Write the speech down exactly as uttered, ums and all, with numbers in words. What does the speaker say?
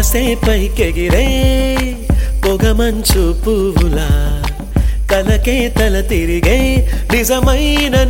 మనసే పైకెగిరే పొగమంచు పువ్వులా తలకే తల తిరిగే నిజమైన